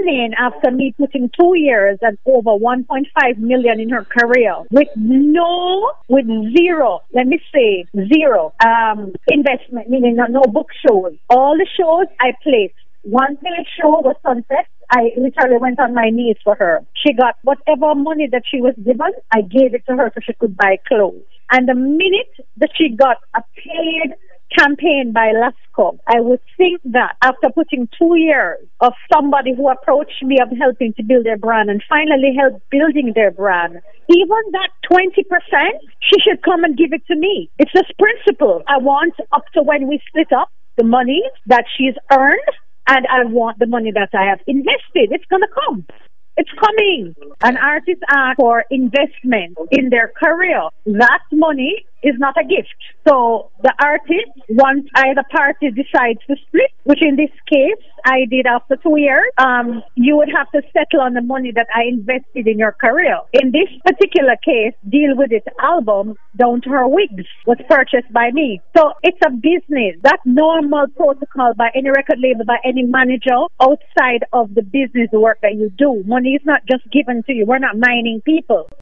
evening after me putting 2 years and over 1.5 million in her career with zero, let me say zero, investment, meaning no book shows. All the shows I placed. One village show was Sunset. I literally went on my knees for her. She got whatever money that she was given, I gave it to her so she could buy clothes. And the minute that she got a paid campaign by Lasco, I would think that after putting 2 years of somebody who approached me of helping to build their brand and finally helped building their brand, even that 20%, she should come and give it to me. It's this principle. I want up to when we split up the money that she's earned, and I want the money that I have invested. It's going to come. It's coming. An artist asks for investment in their career. That money is not a gift. So the artist, once either party decides to split, which in this case I did after 2 years, you would have to settle on the money that I invested in your career. In this particular case, Deal With It album, down to her wigs, was purchased by me. So it's a business. That normal protocol by any record label, by any manager outside of the business work that you do. Money is not just given to you. We're not mining people.